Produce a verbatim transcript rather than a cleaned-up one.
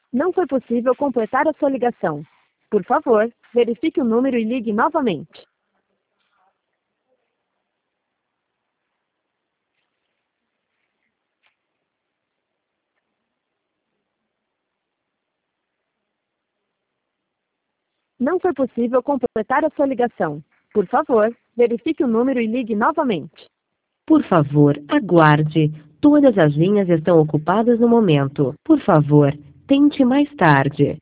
Não foi possível completar a sua ligação. Por favor, verifique o número e ligue novamente. Não foi possível completar a sua ligação. Por favor, verifique o número e ligue novamente. Por favor, aguarde. Todas as linhas estão ocupadas no momento. Por favor, tente mais tarde.